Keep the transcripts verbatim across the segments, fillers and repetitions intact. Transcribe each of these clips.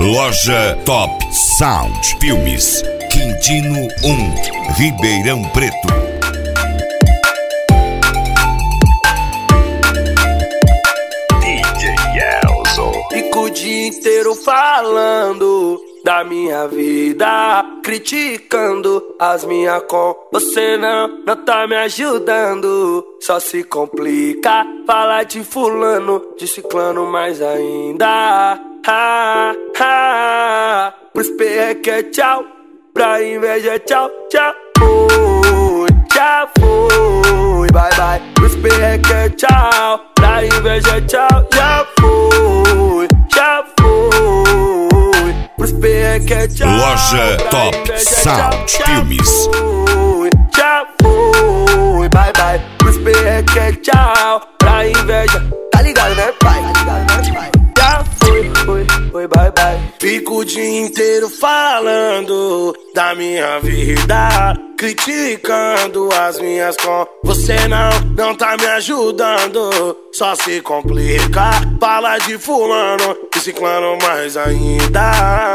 Loja Top Sound Filmes, Quintino um, Ribeirão Preto. D J Elzo. Fico o dia inteiro falando da minha vida, criticando as minhas com. Você não, não tá me ajudando, só se complica. Falar de fulano, de ciclano mais ainda. Ha, ha. Pros perreque é tchau, pra inveja é tchau, tchau. Foi, já foi, bye bye. Pros perreque é tchau, pra inveja é tchau, já foi, já foi. Pros perreque é tchau, Loja Top Sound Filmes. Já foi, bye bye. Pros perreque é tchau, pra inveja. Tá ligado, né, pai? Tá ligado, né, pai? Já foi, foi, foi, bye bye. Fico o dia inteiro falando da minha vida, criticando as minhas com. Você não, não tá me ajudando, só se complica. Fala de fulano e ciclano mais ainda.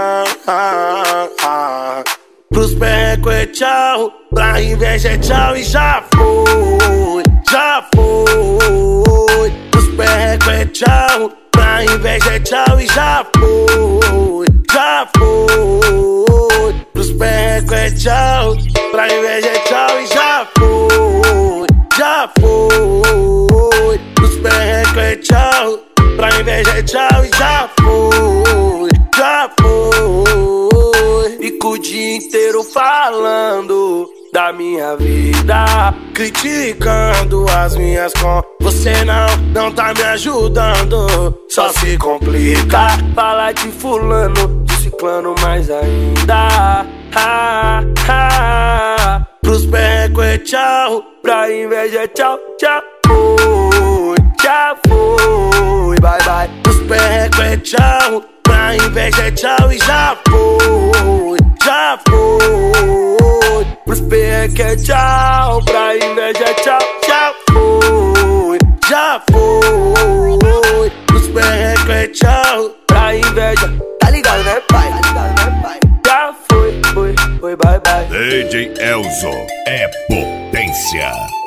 Ah, ah. Pros perreco é tchau, pra inveja é tchau e já foi, já foi. Pros perreco é tchau, pra inveja é tchau e já foi, já foi. Pros perreco é tchau, pra inveja é tchau e já foi, já foi. Pros perreco é tchau, pra inveja é tchau e já foi, já foi. Fico o dia inteiro falando da minha vida, criticando as minhas com. Você não, não tá me ajudando, só se complica. Falar de fulano, de ciclano mais ainda. Ha, ha. Pros perreco é tchau, pra inveja é tchau, tchau. Foi, já foi, bye bye. Pros perreco é tchau, pra inveja é tchau e já foi, já foi. Pros perreque é tchau, pra inveja é tchau, já foi, já foi. Pros perreque é tchau, pra inveja. Tá ligado, né, pai? Tá ligado, né, pai? Já foi, foi, foi, bye bye. D J Elzo é potência.